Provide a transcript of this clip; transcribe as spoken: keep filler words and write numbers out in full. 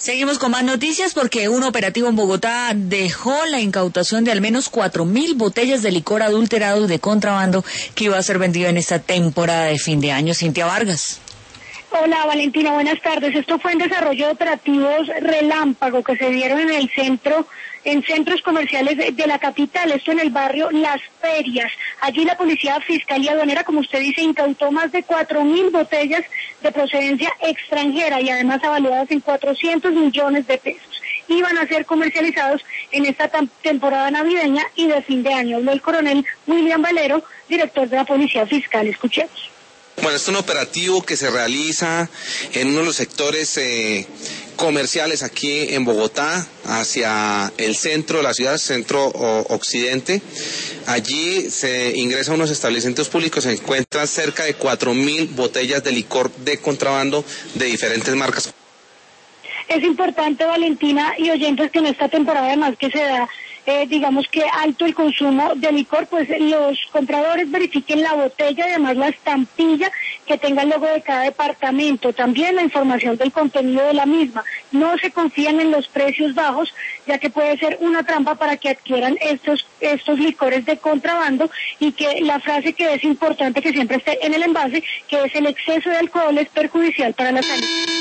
Seguimos con más noticias porque un operativo en Bogotá dejó la incautación de al menos cuatro mil botellas de licor adulterado de contrabando que iba a ser vendido en esta temporada de fin de año. Cintia Vargas. Hola Valentina, buenas tardes. Esto fue en desarrollo de operativos relámpago que se dieron en el centro, en centros comerciales de, de la capital, esto en el barrio Las Ferias. Allí la Policía Fiscal y Aduanera, como usted dice, incautó más de cuatro mil botellas de procedencia extranjera y además evaluadas en cuatrocientos millones de pesos. Iban a ser comercializados en esta temporada navideña y de fin de año. Habló el coronel William Valero, director de la Policía Fiscal. Escuchemos. Bueno, es un operativo que se realiza en uno de los sectores eh, comerciales aquí en Bogotá, hacia el centro de la ciudad, centro o, occidente. Allí se ingresa a unos establecimientos públicos, se encuentran cerca de cuatro mil botellas de licor de contrabando de diferentes marcas. Es importante, Valentina y oyentes, que en esta temporada además que se da, eh, digamos que alto el consumo de licor, pues los compradores verifiquen la botella y además la estampilla que tenga el logo de cada departamento, también la información del contenido de la misma. No se confían en los precios bajos, ya que puede ser una trampa para que adquieran estos estos licores de contrabando, y que la frase que es importante que siempre esté en el envase, que es el exceso de alcohol es perjudicial para la salud.